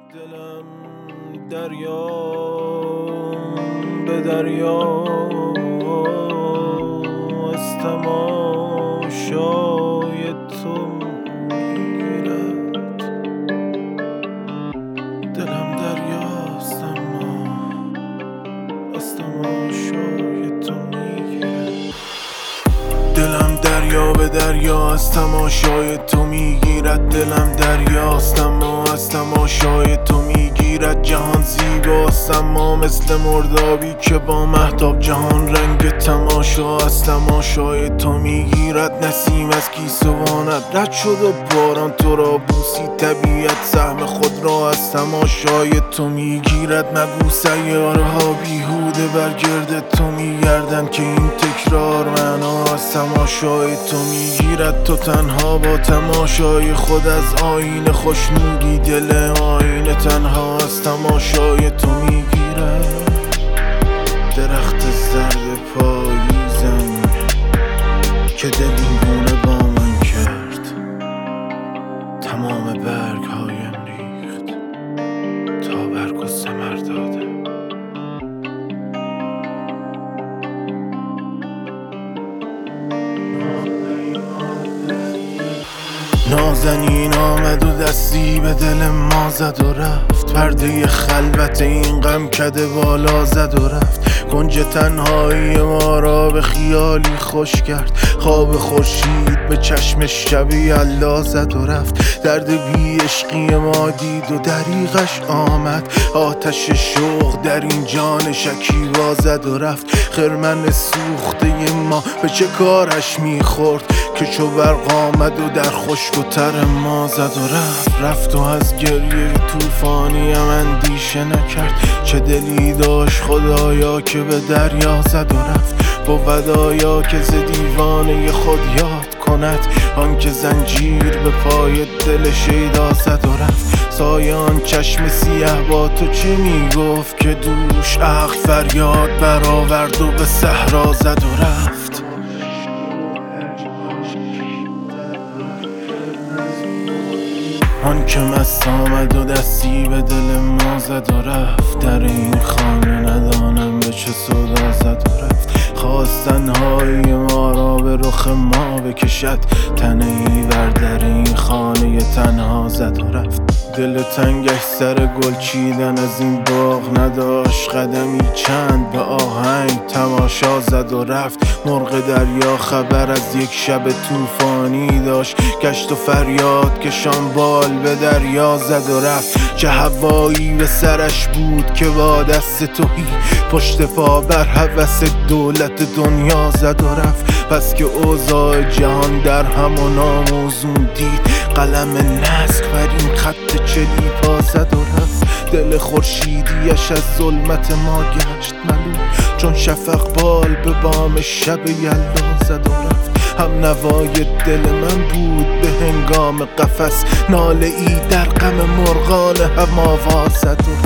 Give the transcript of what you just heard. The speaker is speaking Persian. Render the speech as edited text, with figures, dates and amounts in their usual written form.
دلم دریا به دریا از تماشای تو میگیرد. دلم دریاست اما از تماشای تو میگیرد. دلم دریا به دریا از تماشای تو میگیرد. دلم دریاست اما از تماشای تو میگیرد. جهان زیباست اما مثل مردابی که با مهتاب جهان رنگ تماشا از تماشای تو میگیرد. نسیم از گیسوانت رد شد و باران تو را بوسی. طبیعت سهم خود را از تماشای تو میگیرد. مگو سیاره ها بیهوده بر گرد تو میگردن که این تکرار معنا از تماشای تو میگیرد. تو تنها با تماشای خود از آینه خوشنودی. دل آینه تنها از تماشای تو میگیرد. درخت زرد پاییزم که دل این گونه با من کرد. تمام برگ هایم ریخت تا برگ و ثمر دادم. نازنین آمد و دستی به دل ما زد و رفت. پرده خلوت این غم کده بالا زد و رفت. کنج تنهایی ما را به خیالی خوش کرد. خواب خورشید به چشم شب یلدا زد و رفت. درد بی عشقی ما دید و دریغش آمد. آتش شوق در این جان شکیبا زد و رفت. خرمن سوخته ما به چه کارش میخورد که چو برق آمد و در خشک و تر ما زد و رفت و از گریه طوفانی اندیشه نکرد. چه دلی داشت خدایا که به دریا زد و رفت. بود آیا که ز دیوانه خود یاد کند آن که زنجیر به پای دل شیدا زد و رفت. سایه آن چشم سیه با تو چه میگفت که دوش عقل فریاد برآورد و به صحرا زد و رفت. آن که مست آمد و دستی به دل ما زد و رفت. در این خانه ندانم به چه سودا زد و رفت. خواست تنهایی ما را به رخ ما بکشد. تنه ای بر در این خانه تنها زد و رفت. دل تنگش سر گل چیدن از این باغ نداشت. قدمی چند به آهنگ تماشا زد و رفت. مرغ دریا خبر از یک شب طوفانی داشت. گشت و فریاد کشان بال به دریا زد و رفت. چه هوایی به سرش بود که با دست تویی پشت پا بر هوس دولت دنیا زد و رفت. پس که اوضاع جهان در هم و ناموزون دید قلم نسک بر این خط چلی پا زد و رفت. دل خورشیدیش از ظلمت ما گشت ملول چون شفق بال به بام شب یلدا زد و رفت. هم نوای دل من بود به هنگام قفس. ناله ای در غم مرغان هم آواز زد و